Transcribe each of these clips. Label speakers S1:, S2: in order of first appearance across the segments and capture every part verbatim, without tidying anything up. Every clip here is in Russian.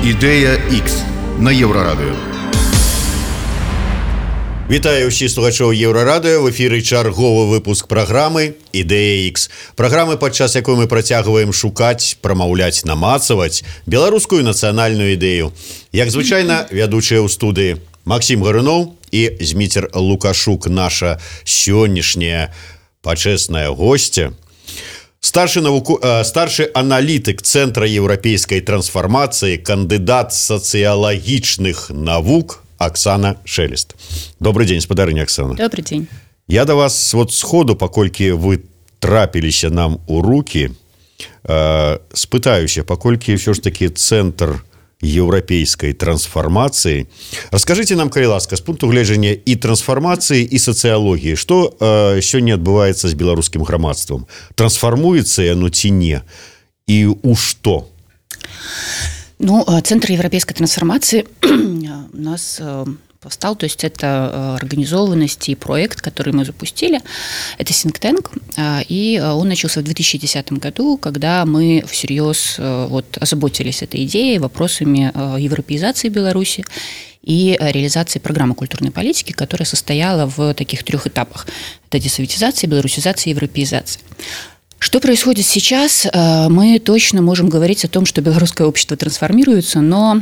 S1: Ідея Х на Єврорадіо.
S2: Вітаю ўсіх слухачоў Еўрарадыё. В эфіры чарговы выпуск праграмы «Ідэя Х». Праграмы, падчас якой мы працягваем шукаць, прамаўляць, намацаваць беларускую нацыянальную ідэю. Як звычайна, вядучыя ў студыі Максім Гаруноў і Зміцер Лукашук, наша сённяшняя пачэсная госця. Старшы, навуку... Старшы аналітык Цэнтра еўрапейскай трансфармацыі, кандыдат сацыялагічных навук Оксана Шелест. Добрый день, спадарыня Оксана.
S3: Добрый день.
S2: Я до вас вот сходу, паколькі вы трапіліся нам у руки, э, спытаюся, паколькі ўсё ж таки Цэнтр еўрапейскай трансфармацыі. Раскажыце нам, калі ласка, з пункту гледжання і трансфармацыі, і сацыялогіі, што э, сёння адбываецца з беларускім грамадствам? Трансфармуецца яно ці не? І у што?
S3: Ну, Центр европейской трансформации у нас повстал, то есть это организованность и проект, который мы запустили. Это think tank, и он начался в две тысячи десятом году, когда мы всерьез вот озаботились этой идеей, вопросами европеизации Беларуси и реализации программы культурной политики, которая состояла в таких трех этапах. Это десоветизация, белорусизация и европеизация. Что происходит сейчас? Мы точно можем говорить о том, что белорусское общество трансформируется, но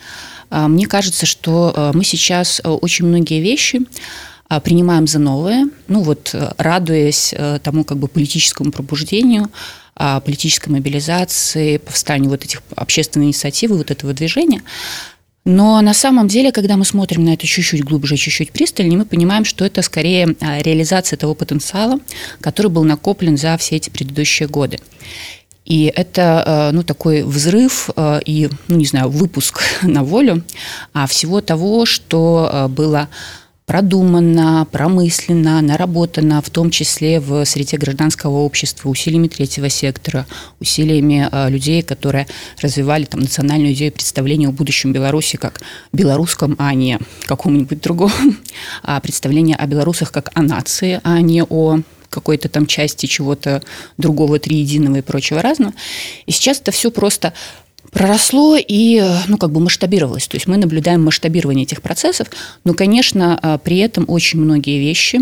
S3: мне кажется, что мы сейчас очень многие вещи принимаем за новые, ну вот радуясь тому как бы политическому пробуждению, политической мобилизации, повстанию вот этих общественной инициативы, вот этого движения. Но на самом деле, когда мы смотрим на это чуть-чуть глубже, чуть-чуть пристальнее, мы понимаем, что это скорее реализация того потенциала, который был накоплен за все эти предыдущие годы. И это, ну, такой взрыв и, ну, не знаю, выпуск на волю всего того, что было продумано, промысленно, наработано, в том числе в среде гражданского общества, усилиями третьего сектора, усилиями э, людей, которые развивали там национальную идею представления о будущем Беларуси как белорусском, а не каком-нибудь другом, а представление о белорусах как о нации, а не о какой-то там части чего-то другого, триединого и прочего разного. И сейчас это все просто проросло и, ну, как бы масштабировалось. То есть мы наблюдаем масштабирование этих процессов, но, конечно, при этом очень многие вещи,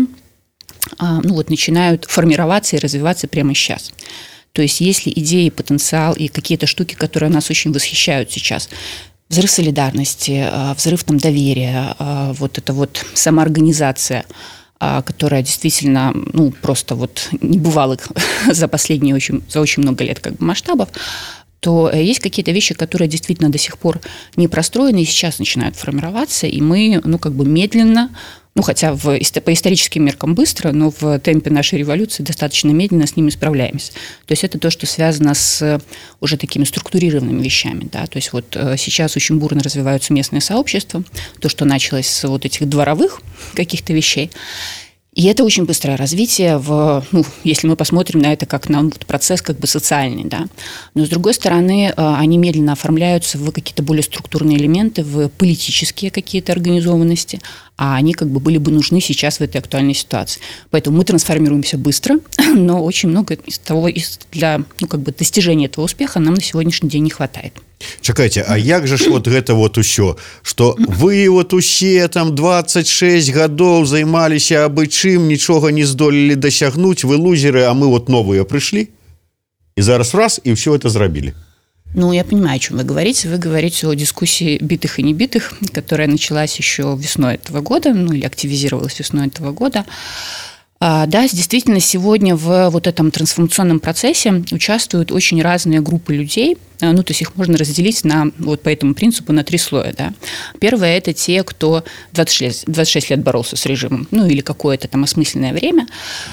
S3: ну, вот, начинают формироваться и развиваться прямо сейчас. То есть если идеи, потенциал и какие-то штуки, которые нас очень восхищают сейчас, взрыв солидарности, взрыв там доверия, вот эта вот самоорганизация, которая действительно, ну, просто вот не бывала за последние очень, за очень много лет как бы масштабов, то есть какие-то вещи, которые действительно до сих пор не простроены и сейчас начинают формироваться, и мы, ну, как бы медленно, ну, хотя в, по историческим меркам быстро, но в темпе нашей революции достаточно медленно с ними справляемся. То есть это то, что связано с уже такими структурированными вещами, да, то есть вот сейчас очень бурно развиваются местные сообщества, то, что началось с вот этих дворовых каких-то вещей. И это очень быстрое развитие, в, ну, если мы посмотрим на это как на процесс как бы социальный. Да. Но, с другой стороны, они медленно оформляются в какие-то более структурные элементы, в политические какие-то организованности, а они как бы были бы нужны сейчас в этой актуальной ситуации. Поэтому мы трансформируемся быстро, но очень много из того, из, для, ну, как бы достижения этого успеха нам на сегодняшний день не хватает.
S2: Чакайце, а як же ж вот гэта вот усё, што вы вот усе там двадцать шесть гадоў займаліся абы чым, нічога не здолелі дасягнуць, вы лузеры, а мы вот новыя прышлі, і зараз раз, і ўсё это зрабілі.
S3: Ну, я понимаю, о чем вы говорите. Вы говорите о дискуссии битых и небитых, которая началась еще весной этого года, ну, или активизировалась весной этого года. Да, действительно, сегодня в вот этом трансформационном процессе участвуют очень разные группы людей. Ну, то есть их можно разделить на, вот по этому принципу на три слоя. Да. Первое – это те, кто двадцать шесть лет боролся с режимом, ну, или какое-то там осмысленное время,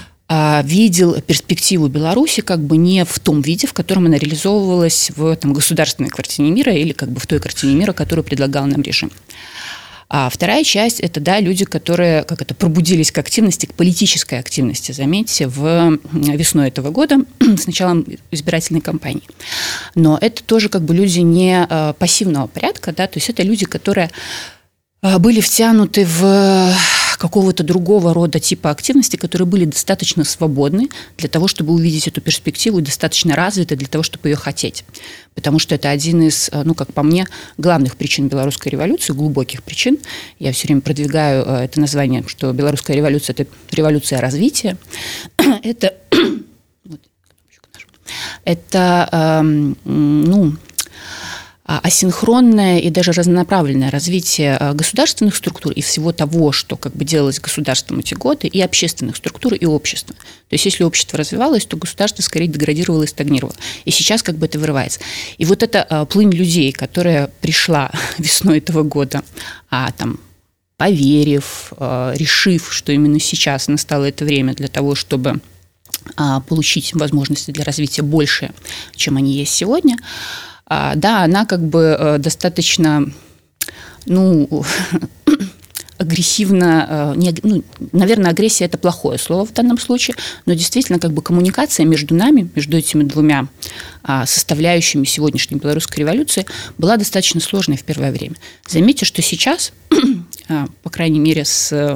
S3: видел перспективу Беларуси как бы не в том виде, в котором она реализовывалась в там, государственной картине мира или как бы в той картине мира, которую предлагал нам режим. А вторая часть – это, да, люди, которые как это, пробудились к активности, к политической активности, заметьте, в весной этого года с началом избирательной кампании. Но это тоже как бы люди не пассивного порядка, да, то есть это люди, которые были втянуты в какого-то другого рода типа активности, которые были достаточно свободны для того, чтобы увидеть эту перспективу, и достаточно развиты для того, чтобы ее хотеть. Потому что это один из, ну, как по мне, главных причин белорусской революции, глубоких причин. Я все время продвигаю это название, что белорусская революция – это революция развития. Это, это ну, асинхронное и даже разнонаправленное развитие государственных структур и всего того, что как бы делалось государством эти годы, и общественных структур, и общества. То есть если общество развивалось, то государство скорее деградировало и стагнировало. И сейчас как бы это вырывается. И вот эта плынь людей, которая пришла весной этого года, а там поверив, решив, что именно сейчас настало это время для того, чтобы получить возможности для развития больше, чем они есть сегодня, да, она как бы достаточно, ну, агрессивно, не, ну, наверное, агрессия – это плохое слово в данном случае, но действительно как бы коммуникация между нами, между этими двумя составляющими сегодняшней белорусской революции была достаточно сложной в первое время. Заметьте, что сейчас, по крайней мере, с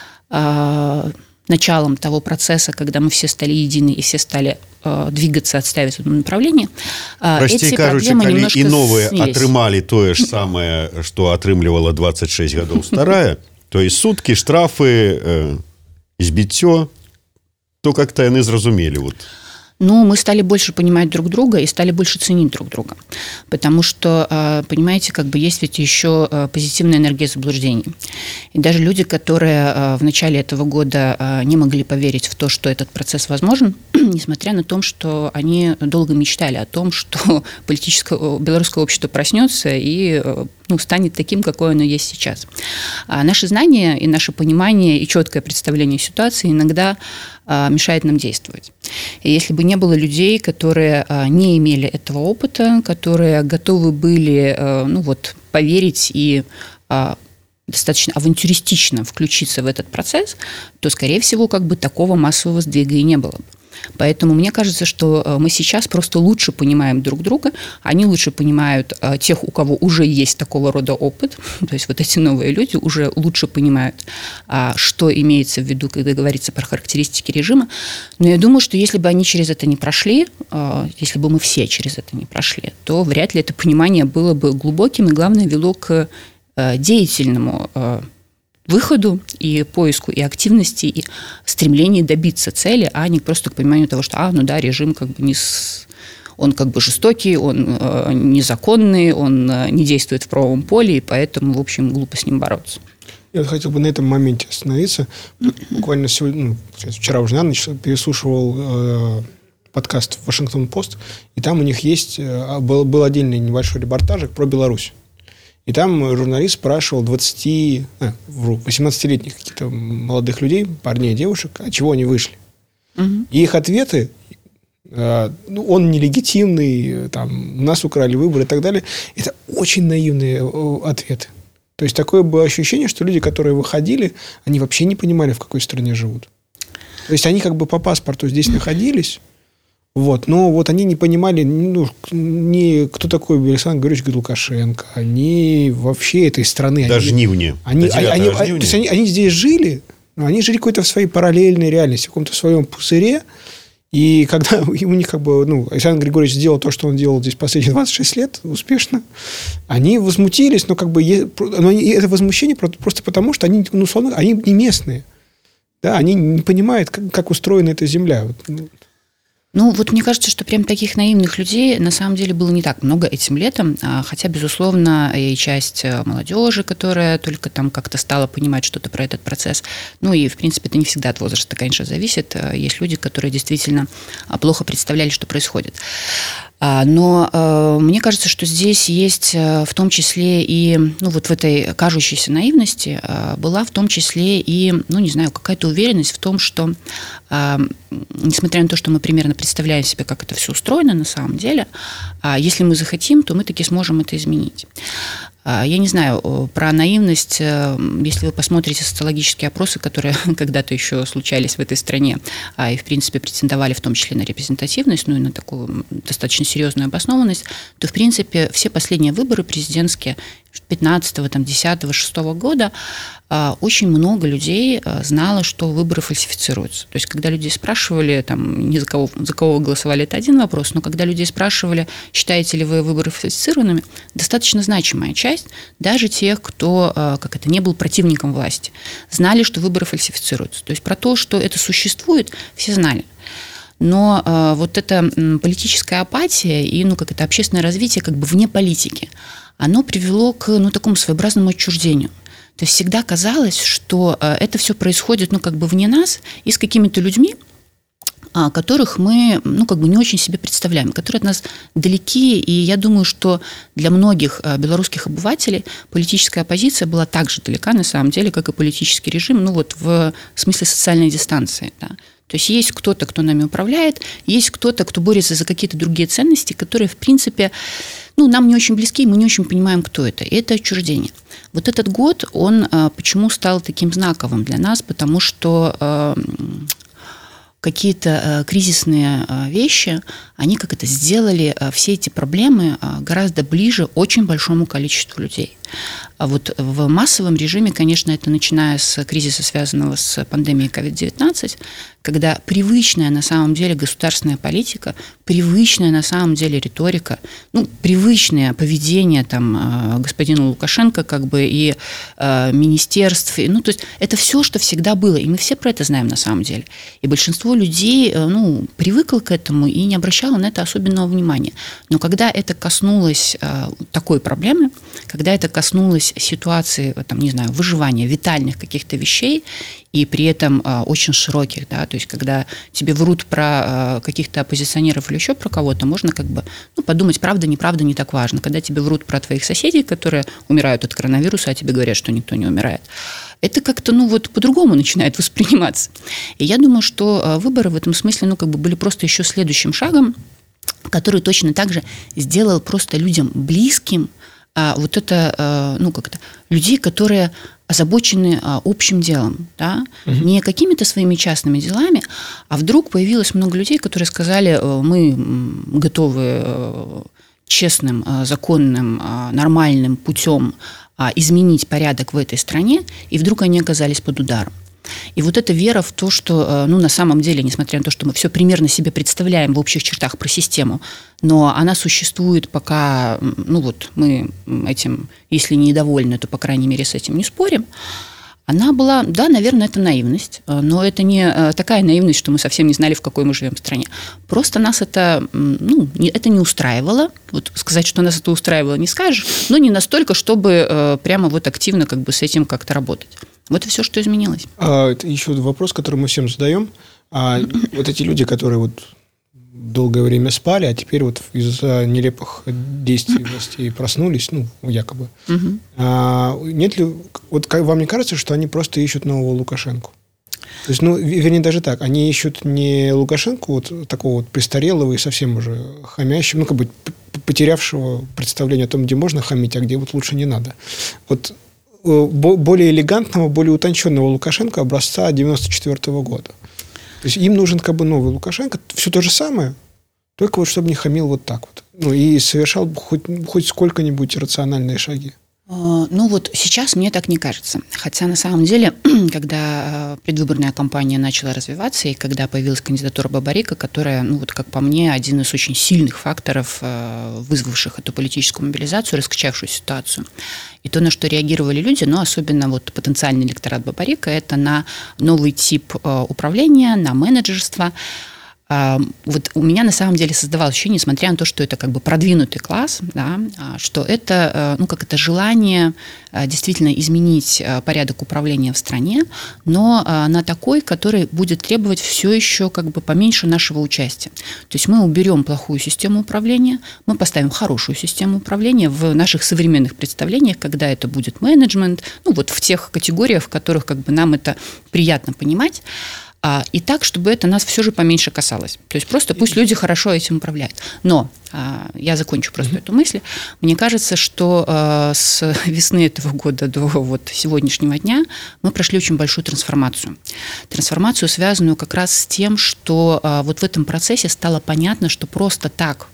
S3: началом того процесса, когда мы все стали едины и все стали э, двигаться, отставить в одном направлении, э,
S2: Прости,
S3: эти
S2: кажучи,
S3: проблемы
S2: калі
S3: немножко
S2: і новые
S3: снились.
S2: атрымалі тое ж самае, што атрымлівала двадцать шесть гадоў старая, то есть суткі, штрафы, э, избіццё, то как-то яны зразумелі. Вот.
S3: Ну, мы стали больше понимать друг друга и стали больше ценить друг друга. Потому что, понимаете, как бы есть ведь еще позитивная энергия заблуждений. И даже люди, которые в начале этого года не могли поверить в то, что этот процесс возможен, несмотря на то, что они долго мечтали о том, что политическое белорусское общество проснется и, ну, станет таким, какое оно есть сейчас. А наши знания и наше понимание и четкое представление ситуации иногда мешает нам действовать. И если бы не было людей, которые не имели этого опыта, которые готовы были, ну вот, поверить и достаточно авантюристично включиться в этот процесс, то, скорее всего, как бы такого массового сдвига и не было бы. Поэтому мне кажется, что мы сейчас просто лучше понимаем друг друга, они лучше понимают тех, у кого уже есть такого рода опыт, то есть вот эти новые люди уже лучше понимают, что имеется в виду, когда говорится про характеристики режима. Но я думаю, что если бы они через это не прошли, если бы мы все через это не прошли, то вряд ли это понимание было бы глубоким и, главное, вело к деятельному выходу и поиску, и активности, и стремлению добиться цели, а не просто к пониманию того, что, а, ну да, режим как бы не с... он как бы жестокий, он э, незаконный, он э, не действует в правовом поле, и поэтому, в общем, глупо с ним бороться.
S4: Я хотел бы на этом моменте остановиться. Буквально сегодня, ну, вчера уже на ночь переслушивал э, подкаст «Вашингтон-Пост», и там у них есть, э, был, был отдельный небольшой репортажик про Беларусь. И там журналист спрашивал двадцати, а, восемнадцатилетних каких-то молодых людей, парней, девушек, от чего они вышли. Угу. И их ответы, э, ну, он нелегитимный, там, нас украли выборы и так далее, это очень наивные ответы. То есть такое было ощущение, что люди, которые выходили, они вообще не понимали, в какой стране живут. То есть они как бы по паспорту здесь находились, вот, но вот они не понимали, ну, ни кто такой Александр Григорьевич Лукашенко, ни вообще этой страны.
S2: Даже
S4: они,
S2: Нивни.
S4: Они, они, они, то есть они, они здесь жили, но они жили какой-то в своей параллельной реальности, в каком-то своем пузыре. И когда у них как бы, ну, Александр Григорьевич сделал то, что он делал здесь последние двадцать шесть лет успешно, они возмутились, но как бы но они, это возмущение просто потому, что они, ну, условно, они не местные. Да, они не понимают, как, как устроена эта земля.
S3: Ну, вот мне кажется, что прям таких наивных людей на самом деле было не так много этим летом, хотя, безусловно, и часть молодежи, которая только там как-то стала понимать что-то про этот процесс, ну и, в принципе, это не всегда от возраста, конечно, зависит. Есть люди, которые действительно плохо представляли, что происходит. Но э, мне кажется, что здесь есть в том числе и, ну, вот в этой кажущейся наивности э, была в том числе и, ну, не знаю, какая-то уверенность в том, что, э, несмотря на то, что мы примерно представляем себе, как это все устроено на самом деле, э, если мы захотим, то мы таки сможем это изменить. Я не знаю, про наивность, если вы посмотрите социологические опросы, которые когда-то еще случались в этой стране, и, в принципе, претендовали в том числе на репрезентативность, ну и на такую достаточно серьезную обоснованность, то, в принципе, все последние выборы президентские, пятнадцатого, там, десятого, шестого года очень много людей знало, что выборы фальсифицируются. То есть, когда людей спрашивали, там, не за кого, за кого вы голосовали, это один вопрос, но когда людей спрашивали, считаете ли вы выборы фальсифицированными, достаточно значимая часть, даже тех, кто, как это, не был противником власти, знали, что выборы фальсифицируются. То есть, про то, что это существует, все знали. Но э, вот эта м, политическая апатия и, ну, как это, общественное развитие как бы вне политики, оно привело к, ну, такому своеобразному отчуждению. То есть всегда казалось, что э, это все происходит, ну, как бы вне нас и с какими-то людьми, а, которых мы, ну, как бы не очень себе представляем, которые от нас далеки. И я думаю, что для многих э, белорусских обывателей политическая оппозиция была так же далека, на самом деле, как и политический режим, ну, вот в смысле социальной дистанции, да. То есть есть кто-то, кто нами управляет, есть кто-то, кто борется за какие-то другие ценности, которые, в принципе, ну, нам не очень близки, и мы не очень понимаем, кто это. И это отчуждение. Вот этот год, он почему стал таким знаковым для нас? Потому что э, какие-то кризисные вещи, они как это сделали все эти проблемы гораздо ближе очень большому количеству людей. А вот в массовом режиме, конечно, это начиная с кризиса, связанного с пандемией ковид девятнадцать, когда привычная на самом деле государственная политика, привычная на самом деле риторика, ну, привычное поведение там господина Лукашенко как бы и э, министерств, ну, то есть это все, что всегда было, и мы все про это знаем на самом деле. И большинство людей, э, ну, привыкло к этому и не обращало на это особенного внимания. Но когда это коснулось э, такой проблемы, когда это коснулось ситуации, там, не знаю, выживания, витальных каких-то вещей, и при этом э, очень широких, да, то есть когда тебе врут про э, каких-то оппозиционеров или еще про кого-то, можно как бы, ну, подумать, правда, неправда, не так важно. Когда тебе врут про твоих соседей, которые умирают от коронавируса, а тебе говорят, что никто не умирает, это как-то, ну, вот по-другому начинает восприниматься. И я думаю, что э, выборы в этом смысле, ну, как бы были просто еще следующим шагом, который точно так же сделал просто людям близким а, вот это, а, ну, как-то, людей, которые озабочены а, общим делом, да, угу. не какими-то своими частными делами, а вдруг появилось много людей, которые сказали, мы готовы честным, законным, нормальным путем изменить порядок в этой стране, и вдруг они оказались под ударом. И вот эта вера в то, что, ну, на самом деле, несмотря на то, что мы все примерно себе представляем в общих чертах про систему, но она существует, пока, ну, вот мы этим, если не недовольны, то, по крайней мере, с этим не спорим, она была, да, наверное, это наивность, но это не такая наивность, что мы совсем не знали, в какой мы живем стране. Просто нас это, ну, это не устраивало. Вот сказать, что нас это устраивало, не скажешь, но не настолько, чтобы прямо вот активно как бы с этим как-то работать. Вот и все, что изменилось. А,
S4: это еще вопрос, который мы всем задаем. А вот эти люди, которые вот долгое время спали, а теперь вот из-за нелепых действий властей проснулись, ну, якобы. Угу. А, нет ли... Вот вам не кажется, что они просто ищут нового Лукашенко? То есть, ну, вернее, даже так. Они ищут не Лукашенко, вот такого вот престарелого и совсем уже хамящего, ну, как бы потерявшего представление о том, где можно хамить, а где вот лучше не надо. Вот более элегантного, более утонченного Лукашенко образца девяносто четвёртого года. То есть им нужен как бы новый Лукашенко, все то же самое, только вот чтобы не хамил вот так вот. Ну и совершал хоть, хоть сколько-нибудь рациональные шаги.
S3: Ну вот сейчас мне так не кажется. Хотя на самом деле, когда предвыборная кампания начала развиваться, и когда появилась кандидатура Бабарико, которая, ну вот как по мне, один из очень сильных факторов, вызвавших эту политическую мобилизацию, раскачавшую ситуацию. И то, на что реагировали люди, но особенно вот потенциальный электорат Бабарико, это на новый тип управления, на менеджерство. Вот у меня на самом деле создавалось ощущение, несмотря на то, что это как бы продвинутый класс, да, что это, ну, как это желание действительно изменить порядок управления в стране, но на такой, который будет требовать все еще как бы поменьше нашего участия. То есть мы уберем плохую систему управления, мы поставим хорошую систему управления в наших современных представлениях, когда это будет менеджмент, ну вот в тех категориях, в которых как бы нам это приятно понимать. И так, чтобы это нас все же поменьше касалось. То есть просто пусть люди хорошо этим управляют. Но я закончу просто mm-hmm. эту мысль. Мне кажется, что с весны этого года до вот сегодняшнего дня мы прошли очень большую трансформацию. Трансформацию, связанную как раз с тем, что вот в этом процессе стало понятно, что просто так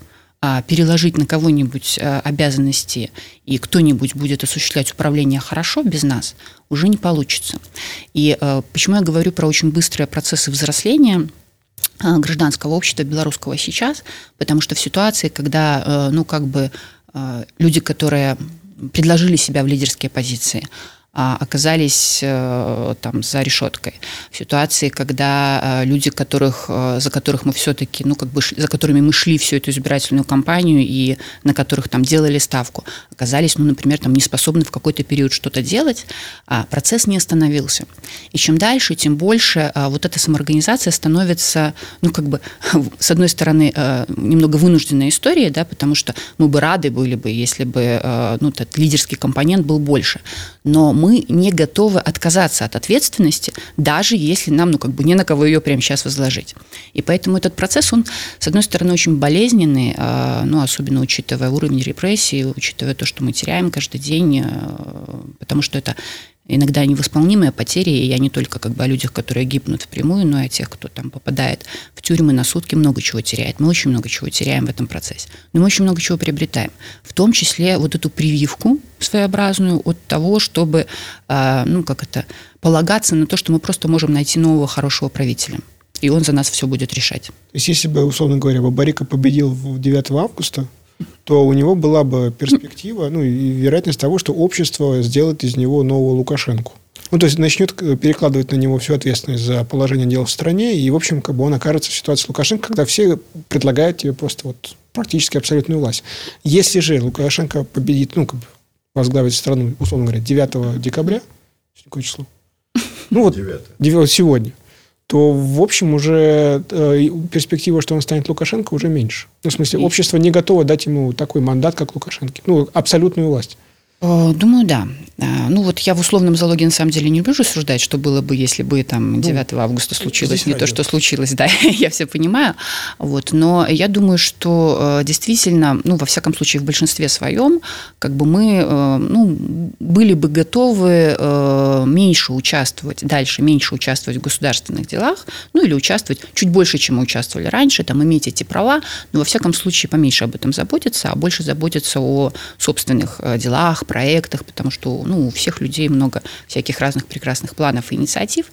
S3: переложить на кого-нибудь обязанности, и кто-нибудь будет осуществлять управление хорошо без нас, уже не получится. И почему я говорю про очень быстрые процессы взросления гражданского общества белорусского сейчас, потому что в ситуации, когда, ну, как бы люди, которые предложили себя в лидерские позиции, оказались там за решеткой. В ситуации, когда люди, которых, за которых мы все-таки, ну, как бы, за которыми мы шли всю эту избирательную кампанию и на которых там делали ставку, оказались, ну, например, там не способны в какой-то период что-то делать, а процесс не остановился. И чем дальше, тем больше вот эта самоорганизация становится, ну, как бы, с одной стороны, немного вынужденной историей, да, потому что мы бы рады были бы, если бы, ну, этот лидерский компонент был больше. Но мы не готовы отказаться от ответственности, даже если нам, ну, как бы не на кого ее прямо сейчас возложить. И поэтому этот процесс, он, с одной стороны, очень болезненный, ну, особенно учитывая уровень репрессий, учитывая то, что мы теряем каждый день, потому что это иногда невосполнимые потери, и я не только как бы о людях, которые гибнут впрямую, но и о тех, кто там попадает в тюрьмы на сутки, много чего теряет. Мы очень много чего теряем в этом процессе. Но мы очень много чего приобретаем. В том числе вот эту прививку своеобразную от того, чтобы, ну, как это, полагаться на то, что мы просто можем найти нового хорошего правителя. И он за нас все будет решать. То
S4: есть, если бы, условно говоря, Бабарико победил девятого августа, то у него была бы перспектива, ну, и вероятность того, что общество сделает из него нового Лукашенко. Ну, то есть, начнет перекладывать на него всю ответственность за положение дел в стране, и, в общем, как бы он окажется в ситуации Лукашенко, когда все предлагают тебе просто вот практически абсолютную власть. Если же Лукашенко победит, ну, как бы возглавит страну, условно говоря, девятого декабря, какое число? Ну, вот девятого сегодня. То, в общем, уже э, перспектива, что он станет Лукашенко, уже меньше. Ну, в смысле, общество не готово дать ему такой мандат, как Лукашенко. Ну, абсолютную власть.
S3: Думаю, да. Ну, вот я в условном залоге, на самом деле, не люблю рассуждать, что было бы, если бы там девятого августа случилось не то, что случилось, да, я все понимаю. Вот. Но я думаю, что действительно, ну, во всяком случае, в большинстве своем, как бы мы, ну, были бы готовы меньше участвовать, дальше меньше участвовать в государственных делах, ну, или участвовать чуть больше, чем мы участвовали раньше, там, иметь эти права, но во всяком случае поменьше об этом заботиться, а больше заботиться о собственных делах, проектах, потому что, ну, у всех людей много всяких разных прекрасных планов и инициатив,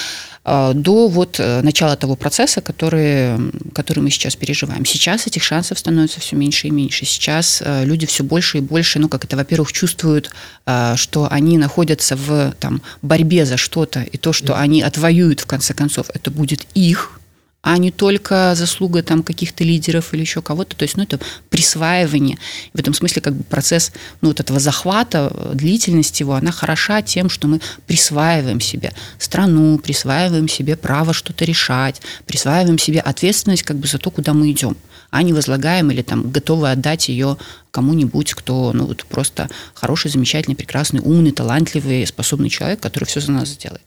S3: до вот начала того процесса, который, который мы сейчас переживаем. Сейчас этих шансов становится все меньше и меньше. Сейчас люди все больше и больше, ну, как это, во-первых, чувствуют, что они находятся в там, борьбе за что-то, и то, что они отвоюют, в конце концов, это будет их, а не только заслуга там каких-то лидеров или еще кого-то. То есть, ну, это присваивание. В этом смысле как бы процесс, ну, вот этого захвата, длительность его, она хороша тем, что мы присваиваем себе страну, присваиваем себе право что-то решать, присваиваем себе ответственность как бы за то, куда мы идем, а не возлагаем или там готовы отдать ее кому-нибудь, кто, ну, вот просто хороший, замечательный, прекрасный, умный, талантливый, способный человек, который все за нас сделает.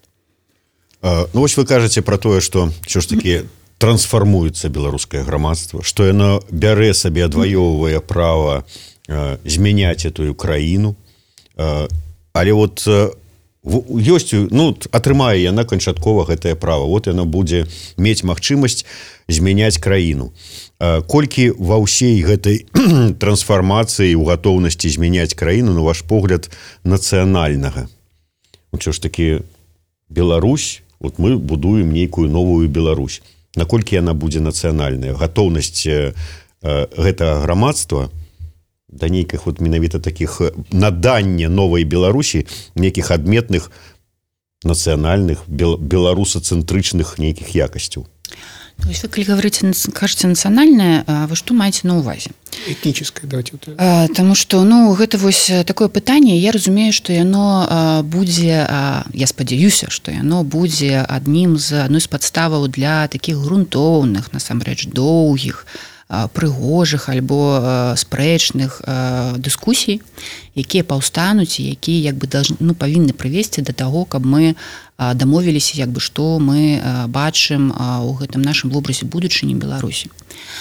S2: А, ну, вось вы кажаце про тое, што ўсё ж таки трансфармуецца беларускае грамадства, што яно бярэ сабе, адваёўвае права э, змяняць этую краіну, э, але вот э, ёсць, ну, атрымае яна канчаткова гэтае права, вот яно будзе мець магчымасць змяняць краіну. Э, колькі ва ўсей гэтай трансфармацыі ў гатоўнасці змяняць краіну, на ваш погляд, нацыянальнага? Усё ж таки Беларусь, вот мы будуем нейкую новую Беларусь. Наколькі яна будзе нацыянальная, гатоўнасць э, гэтага грамадства да нейкіх вот менавіта таких надання новай Беларусі, нейкіх адметных нацыянальных бел, беларусацэнтрычных нейкіх якасцяў.
S3: То есть вы, когда говорите, кажется, национальное, вы что маете на увазе?
S4: Этническое, давайте. Вот.
S3: А, потому что, ну, это вось такое пытанне, я разумею, что яно а, будзе, а, я спадзяюся, что яно будзе адным з адной з падставаў для таких грунтоўных, насамрэч, доўгіх, прыгожых альбо спрэчных дыскусій, якія паўстануць, якія як бы должны, ну, павінны прывесці да таго, каб мы дамовіліся, як бы, што мы бачым у гэтым нашым вобразе будучыні Беларусі.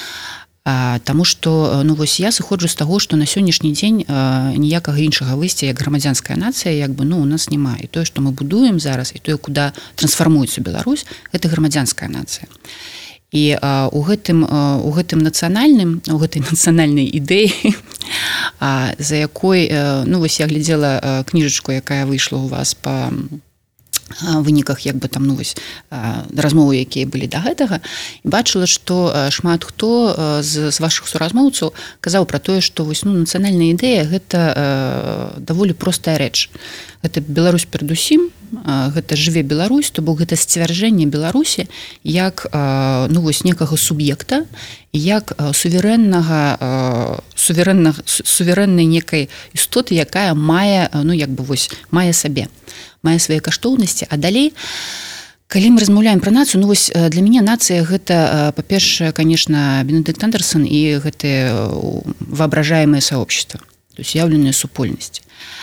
S3: Таму што, ну, вось я сыходжу з таго, што на сённяшні дзень ніякага іншага выйсця, як грамадзянская нацыя, як бы, ну, у нас няма. І тое, што мы будуем зараз, і тое, куды трансфармуецца Беларусь, гэта грамадзянская нацыя. І а, у гэтым а, у гэтым нацыянальным у гэтай нацыянальнай ідэі а, за якой а, ну вось я глядзела а, кніжачку, якая выйшла у вас по выніках як бы там ну вось размовы, якія былі да гэтага, і бачыла, што шмат хто з, з вашых суразмоўцаў казаў пра тое, што вось ну нацыянальная ідэя гэта даволі простая рэч. Гэта Беларусь перадусім, гэта жыве Беларусь, то бок гэта сцвярджэнне Беларусі як ну вось некага суб'екта, як суверэннага суверэннага суверэннай некай істоты, якая мае ну як бы вось мае сабе, мае свае каштоўнасці. А далей, калі мы размаўляем пра нацыю, ну вось для мяне нацыя гэта, па-першае, конечно, Бенедикт Андерсон і гэтыя воображаемыя сообщества, то есть уяўленыя супольнасці.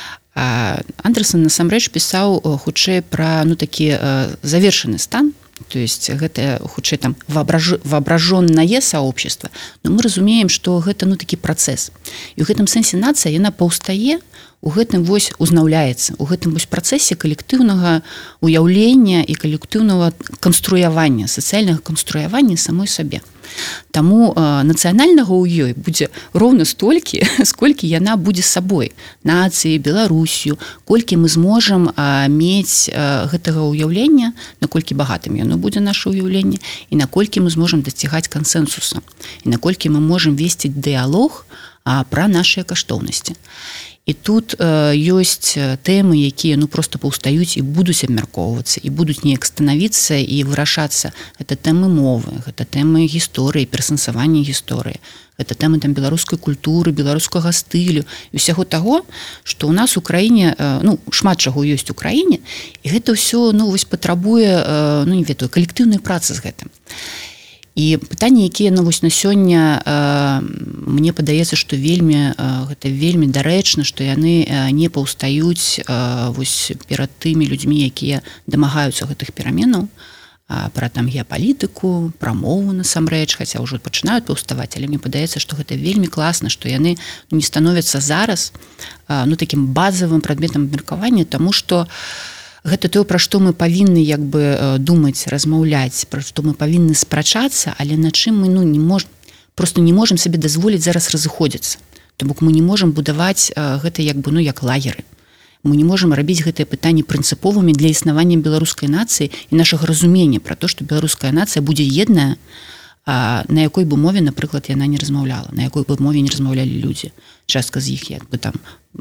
S3: А Андерсон насамрэч пісаў хутчэй пра ну такі завершаны стан, то есть гэта хутчэй там воображ... воображоннае сообщество, но мы разумеем, што гэта ну такі працэс. І ў гэтым сэнсе нацыя яна паўстае, у гэтым вось узнаўляецца, у гэтым вось працэсе калектыўнага уяўлення і калектыўнага канструявання, сацыяльнага канструявання самой сабе. Таму э, нацыянальнага ў ёй будзе роўна столькі, сколькі яна будзе сабой, нацыяй, Беларусью, колькі мы зможам э, мець э, гэтага ўяўлення, наколькі багатым яно будзе наше ўяўленне, і наколькі мы зможам дасцігаць кансэнсуса, і наколькі мы можам весці дыялог э, пра нашыя каштоўнасці. І тут э, ёсць тэмы, якія ну просто паўстаюць і будуць абмяркоўвацца, і будуць неяк станавіцца і вырашацца. Гэта тэмы мовы, гэта тэмы гісторыі, перасэнсавання гісторыі, гэта тэмы там беларускай культуры, беларускага стылю і ўсяго таго, што ў нас у краіне э, ну шмат чаго ёсць у краіне, і гэта ўсё ну вось патрабуе э, ну не ведаю калектыўнай працы з гэтым. І пытанні, якія ну, вось на сёння э, мне падаецца, што вельмі э, гэта вельмі дарэчна, што яны э, не паўстаюць э, вось перад тымі людзьмі, якія дамагаюцца гэтых пераменаў, э, пра там геапалітыку, пра мову насамрэч, хаця ўжо пачынаюць паўставаць, але мне падаецца, што гэта вельмі класна, што яны ну, не становяцца зараз э, ну такім базавым прадметам абмеркавання, таму што гэта тое, пра што мы павінны як бы думаць, размаўляць, пра што мы павінны спрачацца, але на чым мы ну не можем, просто не можем сабе дазволіць зараз разыходзіцца. То бок мы не можам будаваць гэта як бы ну як лагеры. Мы не можам рабіць гэтыя пытанні прынцыповымі для існавання беларускай нацыі і нашага разумення пра то, што беларуская нацыя будзе едная, а на якой бы мове, напрыклад, яна не размаўляла, на якой бы мове не размаўлялі людзі. Частка з іх як бы там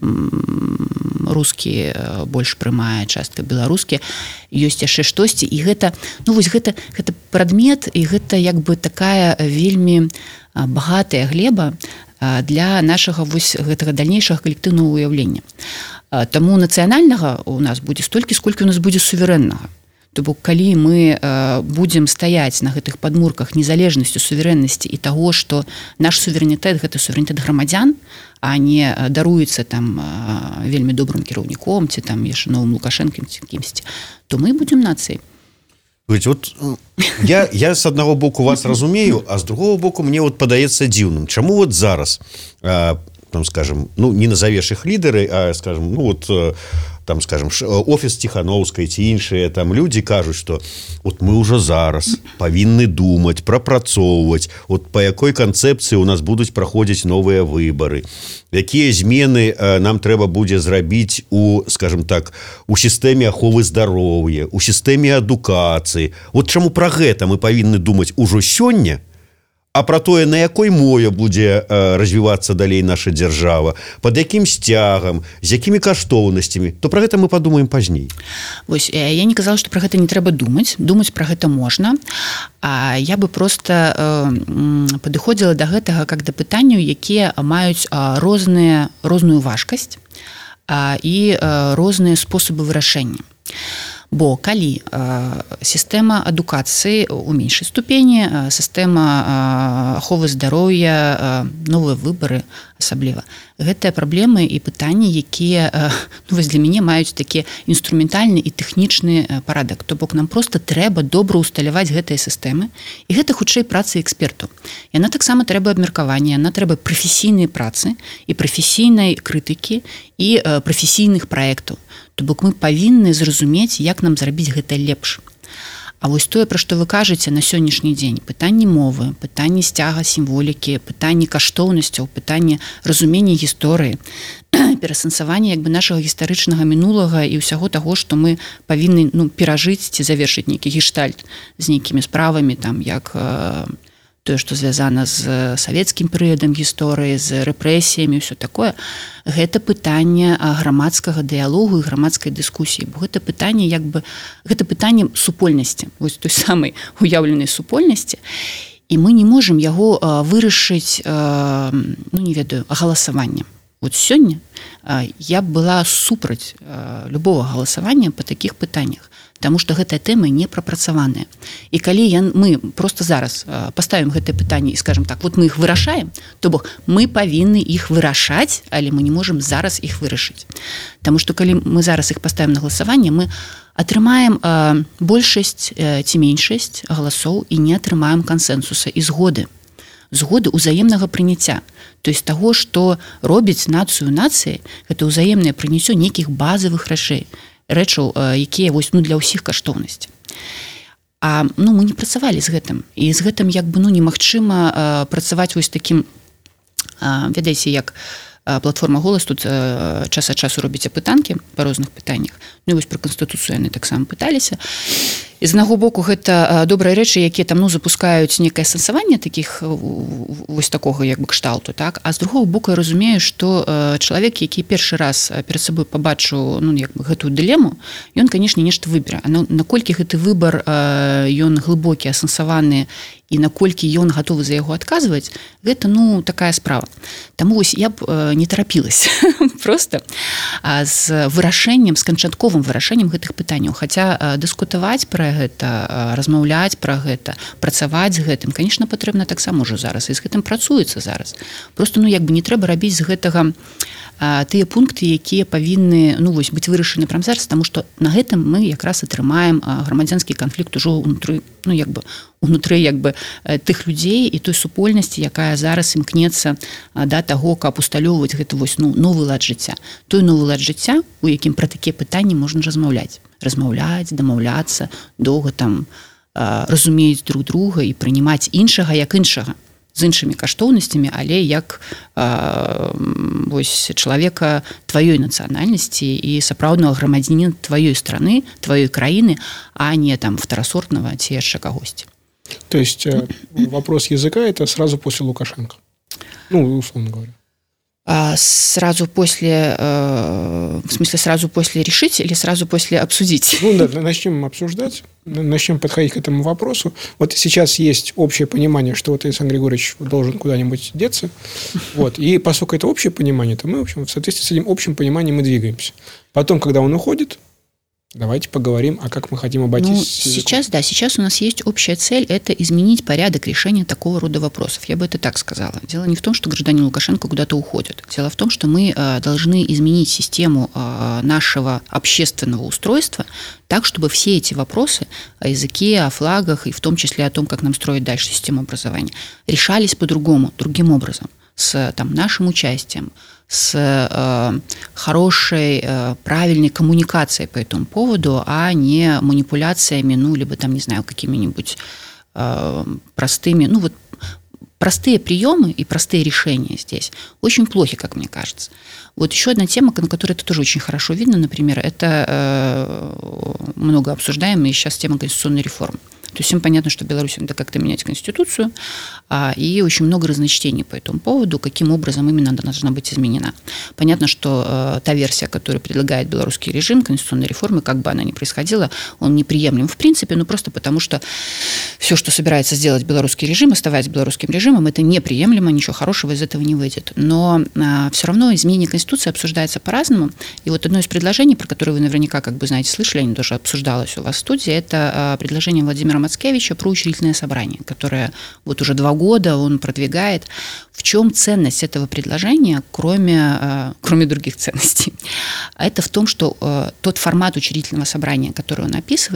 S3: рускі больш прымае, частка беларускі, ёсць яшчэ штосьці, і гэта ну вось гэта гэта прадмет, і гэта як бы такая вельмі багатая глеба для нашага вось гэтага дальнейшага калектыўнага ўяўлення. Таму нацыянальнага у нас будзе столькі, сколькі у нас будзе суверэннага. То бок калі мы э, будзем стаяць на гэтых падмурках незалежнасцю, суверэннасці і таго, што наш суверэнітэт гэта суверэнітэт грамадзян, а не даруецца там э, вельмі добрым кіраўніком ці там яшчэ новым Лукашэнкам ці кімсьці, то мы будзем нацыяй.
S2: Вот я, я з аднаго боку вас разумею, а з другого боку мне вот падаецца дзіўным. Чаму вот зараз э, там скажем, ну не назовеш іх лідары, а скажем, ну вот э, там, скажем, офіс Ціхановскай ці іншыя там людзі кажуць, што вот мы ўжо зараз павінны думаць, прапрацоўваць, вот па якой канцэпцыі у нас будуць праходзіць новыя выбары, якія змены нам трэба будзе зрабіць у, скажем так, у сістэме аховы здароўя, у сістэме адукацыі. Вот чаму пра гэта мы павінны думаць ужо сёння, а пра тое, на якой мове будзе э, развівацца далей наша дзяржава, пад якім сцягам, з якімі каштоўнасцямі, то пра гэта мы падумаем пазней.
S3: Вось, я не казала, што пра гэта не трэба думаць, думаць пра гэта можна, а я бы проста э, падыходзіла да гэтага как да пытанняў, якія маюць э, розныя, розную важкасць э, і э, розныя спосабы вырашэння. Бо калі э, сістэма адукацыі у меншай ступені, э, сістэма аховы э, здароўя, э, новыя выбары асабліва, гэтыя праблемы і пытанні, якія э, ну, вось для мяне маюць такі інструментальны і тэхнічны э, парадак. То бок нам проста трэба добра ўсталяваць гэтыя сістэмы, і гэта хутчэй праца эксперту. Яна таксама трэба абмеркавання, яна трэба прафесійнай працы і прафесійнай крытыкі і э, прафесійных праектаў. То бок мы павінны зразумець, як нам зрабіць гэта лепш. А вось тое, пра што вы кажаце на сённяшні дзень, пытанні мовы, пытанні сцяга сімволікі, пытанні каштоўнасцяў, пытанні разумення гісторыі, перасэнсавання як бы нашага гістарычнага мінулага і ўсяго таго, што мы павінны ну, перажыць ці завершыць нейкі гештальт з нейкімі справамі, там, як э, тое, што звязана з савецкім перыядам гісторыі, з рэпрэсіямі, ўсё такое, гэта пытанне грамадскага дыялогу і грамадскай дыскусіі, бо гэта пытанне як бы гэта пытанне супольнасці, вось той самай уяўленай супольнасці, і мы не можам яго вырашыць, ну не ведаю, галасаваннем. Вот сёння я б была супраць любого галасавання па такіх пытаннях, таму што гэтая тэма не прапрацаваная. І калі я, мы просто зараз паставім гэтае пытанне і скажам так, вот мы іх вырашаем, то бок мы павінны іх вырашаць, але мы не можам зараз іх вырашыць. Таму што калі мы зараз іх паставім на галасаванне, мы атрымаем э, большасць э, ці меншасць галасоў і не атрымаем кансэнсуса і згоды. Згоды ўзаемнага прыняцця, то есть таго, што робіць нацыю нацыяй, гэта ўзаемнае прыняццё нейкіх базавых рэчэй, рэчаў, якія вось ну для ўсіх каштоўнасці. А ну мы не працавалі з гэтым, і з гэтым як бы ну немагчыма працаваць вось такім, ведаеце, як платформа «Голас» тут час ад часу робіць апытанкі па розных пытаннях. Ну і вось пра канстытуцыю яны таксама пыталіся. І з аднаго боку гэта добрыя рэчы, якія там ну запускаюць некае сэнсаванне такіх вось такога як бы кшталту, так? А з другого боку я разумею, што чалавек, які першы раз перад сабой пабачыў ну як бы гэтую дылему, ён, канешне, нешта выбере. А наколькі гэты выбар ён глыбокі, асэнсаваны і наколькі ён гатовы за яго адказваць, гэта ну такая справа. Таму вось я б не тарапілася просто з вырашэннем, з канчатковым вырашэннем гэтых пытанняў, хаця дыскутаваць пра гэта, размаўляць пра гэта, працаваць з гэтым, конечно, патрэбна таксама ўжо зараз, і з гэтым працуецца зараз. Просто ну як бы не трэба рабіць з гэтага а, тыя пункты, якія павінны ну вось быць вырашаны прямо зараз, таму што на гэтым мы якраз атрымаем грамадзянскі канфлікт ужо ўнутры, ну як бы унутры як бы тых людзей і той супольнасці, якая зараз імкнецца да таго, каб усталёўваць гэта вось ну новы лад жыцця. Той новы лад жыцця, у якім пра такія пытанні можна размаўляць. Размаўляць, дамаўляцца, доўга там а, разумець друг друга і прынимаць іншага як іншага, з іншымі каштоўнасцямі, але як а, вось чалавека тваёй нацыянальнасці і сапраўднага грамадзяніна тваёй страны, тваёй краіны, а не там второсортного ці яшчэ кагосьці.
S4: То есть э, вопрос языка это сразу после Лукашенко? Ну, условно говоря.
S3: А сразу после, э, в смысле сразу после решить или сразу после обсудить?
S4: Ну да, начнем обсуждать, начнем подходить к этому вопросу. Вот сейчас есть общее понимание, что вот Александр Григорьевич должен куда-нибудь деться. Вот. И поскольку это общее понимание, то мы, в общем, в соответствии с этим общим пониманием мы двигаемся. Потом, когда он уходит, давайте поговорим, а как мы хотим обойтись.
S3: Ну, сейчас, да, сейчас у нас есть общая цель – это изменить порядок решения такого рода вопросов. Я бы это так сказала. Дело не в том, что гражданин Лукашенко куда-то уходит. Дело в том, что мы э, должны изменить систему э, нашего общественного устройства так, чтобы все эти вопросы о языке, о флагах и в том числе о том, как нам строить дальше систему образования, решались по-другому, другим образом, с там, нашим участием, с э, хорошей, э, правильной коммуникацией по этому поводу, а не манипуляциями, ну, либо там, не знаю, какими-нибудь э, простыми, ну, вот простые приемы и простые решения здесь очень плохи, как мне кажется. Вот еще одна тема, на которой это тоже очень хорошо видно, например, это э, много обсуждаемая сейчас тема конституционной реформы. То есть всем понятно, что в Беларуси надо как-то менять Конституцию, а, и очень много разночтений по этому поводу, каким образом именно она должна быть изменена. Понятно, что э, та версия, которую предлагает белорусский режим конституционной реформы, как бы она ни происходила, он неприемлем в принципе, но просто потому, что все, что собирается сделать белорусский режим, оставаясь белорусским режимом, это неприемлемо, ничего хорошего из этого не выйдет. Но э, все равно изменение Конституции обсуждается по-разному. И вот одно из предложений, про которое вы наверняка, как бы знаете, слышали, оно тоже обсуждалось у вас в студии, это э, предложение Владимира Мацкевича про учредительное собрание, которое вот уже два года он продвигает. В чем ценность этого предложения, кроме, э, кроме других ценностей? Это в том, что э, тот формат учредительного собрания, который он описывает,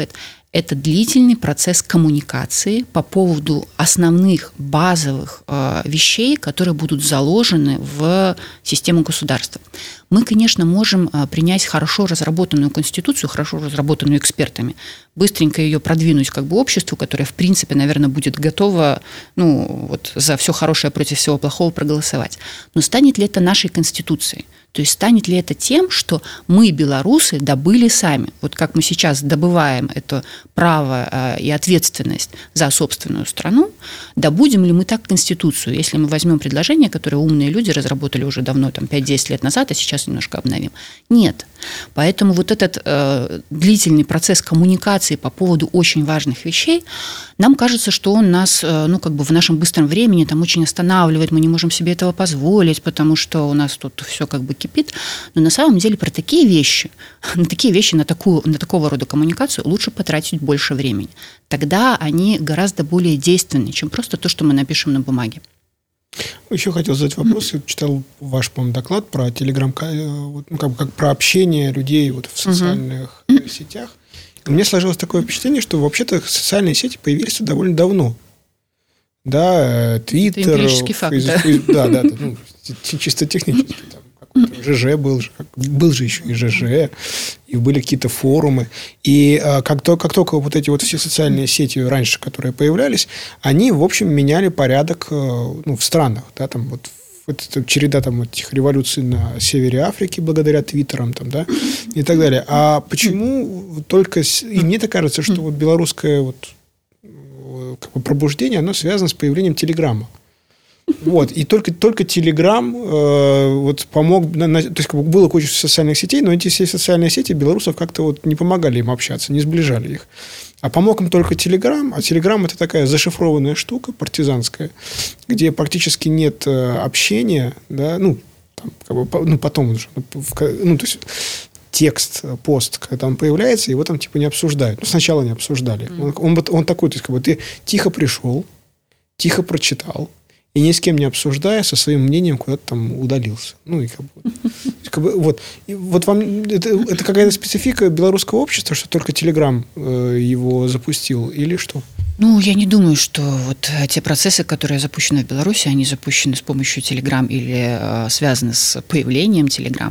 S3: это длительный процесс коммуникации по поводу основных базовых э, вещей, которые будут заложены в систему государства. Мы, конечно, можем э, принять хорошо разработанную конституцию, хорошо разработанную экспертами, быстренько ее продвинуть как бы обществу, которое, в принципе, наверное, будет готово ну, вот, за все хорошее против всего плохого проголосовать. Но станет ли это нашей конституцией? То есть станет ли это тем, что мы, белорусы, добыли сами? Вот как мы сейчас добываем это право э, и ответственность за собственную страну, добудем ли мы так Конституцию, если мы возьмем предложение, которое умные люди разработали уже давно, там, пять-десять лет назад, а сейчас немножко обновим? Нет. Поэтому вот этот э, длительный процесс коммуникации по поводу очень важных вещей, нам кажется, что он нас, э, ну, как бы в нашем быстром времени там очень останавливает, мы не можем себе этого позволить, потому что у нас тут все как бы кипит. Но на самом деле про такие вещи, на такие вещи, на, такую, на такого рода коммуникацию лучше потратить больше времени. Тогда они гораздо более действенны, чем просто то, что мы напишем на бумаге.
S4: Еще хотел задать вопрос. Я читал ваш, по-моему, доклад про телеграм, ну, как, как про общение людей вот в социальных uh-huh. сетях. И у меня сложилось такое впечатление, что вообще-то социальные сети появились довольно давно. Да, Твиттер, Фейсбук, да, да, да, ну, чисто технически. Там, ЖЖ был же, был же еще и ЖЖ, и были какие-то форумы. И а, как, то, как только вот эти вот все социальные сети раньше, которые появлялись, они, в общем, меняли порядок ну, в странах. Да, там вот это череда там, этих революций на севере Африки благодаря твиттерам там, да, и так далее. А почему только... И мне так кажется, что вот белорусское вот, как бы пробуждение, оно связано с появлением Телеграма. Вот, и только, только Телеграм э, вот помог, на, на, то есть как бы было куча социальных сетей, но эти все социальные сети белорусов как-то вот не помогали им общаться, не сближали их. А помог им только Телеграм, а Телеграм это такая зашифрованная штука партизанская, где практически нет э, общения, да, ну, там, как бы, ну, потом уже, ну, то есть текст, пост, когда он появляется, его там типа не обсуждают. Ну, сначала не обсуждали. Mm. Он, он, он такой, то есть как бы ты тихо пришел, тихо прочитал, и ни с кем не обсуждая, со своим мнением куда-то там удалился. Ну, и как бы, как бы вот. И вот вам это, это какая-то специфика белорусского общества, что только Телеграм э, его запустил, или что?
S3: Ну, я не думаю, что вот те процессы, которые запущены в Беларуси, они запущены с помощью Телеграм или э, связаны с появлением Телеграм.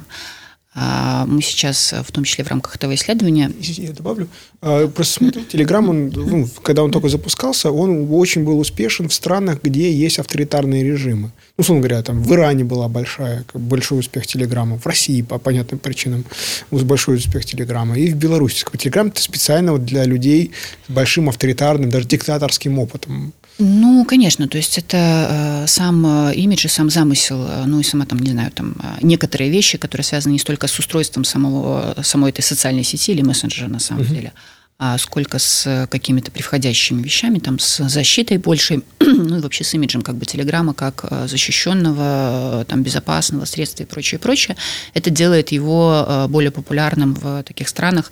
S3: Мы сейчас, в том числе в рамках этого исследования...
S4: Я добавлю. Просто смотрю, Телеграм, он, ну, когда он только запускался, он очень был успешен в странах, где есть авторитарные режимы. Ну, условно говоря, там в Иране была большая, большой успех Телеграма, в России по понятным причинам большой успех Телеграма, и в Беларуси. Телеграм – это специально вот для людей с большим авторитарным, даже диктаторским опытом.
S3: Ну, конечно, то есть это э, сам имидж и сам замысел, ну и сама там, не знаю, там некоторые вещи, которые связаны не столько с устройством самого, самой этой социальной сети или мессенджера на самом uh-huh. деле, а сколько с какими-то приходящими вещами, там, с защитой большей, ну и вообще с имиджем как бы Телеграма как защищенного, там, безопасного средства и прочее, прочее. Это делает его более популярным в таких странах,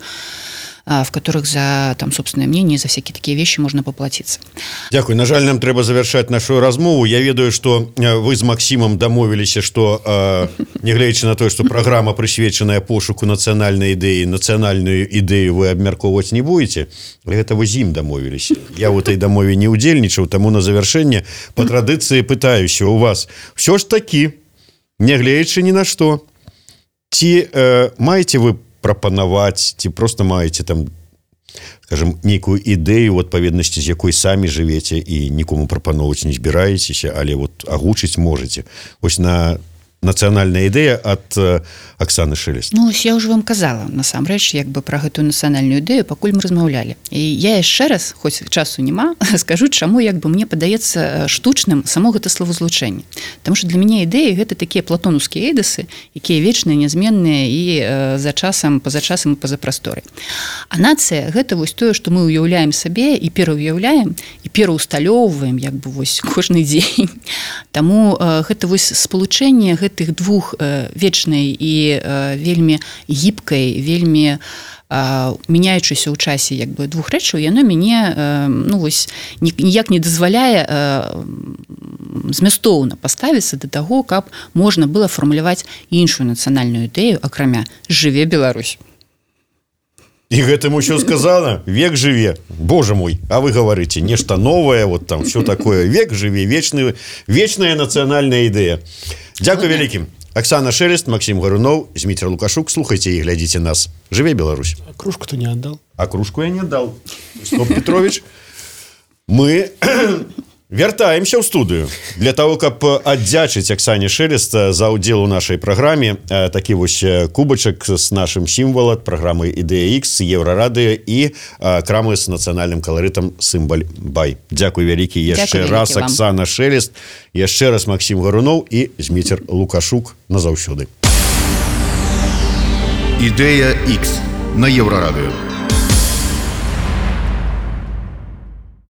S3: в которых за там собственное мнение, за всякие такие вещи можно поплатиться.
S2: Дякую. На жаль, нам трэба завершаць нашу размову. Я ведаю, што вы з Максімам дамовіліся, што э, нягледзячы на тое, што праграма прысвечаная пошуку нацыянальнай ідэі, нацыянальную ідэю вы абмяркоўваць не будете. Гэта вы з ім дамовіліся. Я ў этой дамове не ўдзельнічаў, таму на завяршэнне па традыцыі пытаюся у вас. Всё ж такі, нягледзячы ні на што, ці э, маеце вы прапанаваць, ці просто маеце там, скажем, нейкую ідэю, у адпаведнасці з якой самі жывеце і нікому прапаноўваць не збіраецеся, але вот агучыць можаце. Вось на нацыянальная ідэя ад Аксаны Шелест.
S3: Ну, я ўжо вам казала, насамрэч, як бы пра гэтую нацыянальную ідэю, пакуль мы размаўлялі. І я яшчэ раз, хоць часу няма, скажу, чаму, як бы мне падаецца штучным само гэта словазлучэнне. Таму што для мяне ідэі гэта такія платонаўскія эйдасы, якія вечныя, нязменныя і э, за часам, па-за часам і па-за прасторай. А нацыя гэта вось тое, што мы ўяўляем сабе і пераўяўляем, і пераўсталёўваем, як бы вось кожны дзень. Таму э, гэта вось спалучэнне гэтых двух э, вечнай і э, вельмі гібкай, вельмі э, мяняючыся ў часе як бы двух рэчаў, яно мяне э, ну, вось, ніяк не дазваляе э, змястоўна паставіцца да таго, каб можна было фармуляваць іншую нацыянальную ідэю, акрамя «Жыве Беларусь».
S2: І гэтым усё сказано. Век жыве. Боже мой, а вы говорите, нешта новое, вот там все такое. Век жыве, вечный, вечная нацыянальная ідэя. Дякую вялікім. Оксана Шелест, Максим Гарунов, Зміцер Лукашук. Слухайте и глядите нас. Жыве Беларусь.
S4: А кружку ты не отдал?
S2: А кружку я не отдал. Стоп, Петрович. Мы вяртаемся ў студыю для того, каб аддзячыць Оксане Шелест за ўдзел у нашай праграме. Такі вось кубачак з нашым сімвалам праграмы Ідэя Ікс, Еўрарадыё і крамы з нацыянальным каларытам Сімбаль Бай. Дзякуй вялікі яшчэ раз, Оксана Шелест, яшчэ раз Максим Гарунов і Зміцер Лукашук. Назаўсёды.
S1: Ідэя Ікс на Еўрарадыё.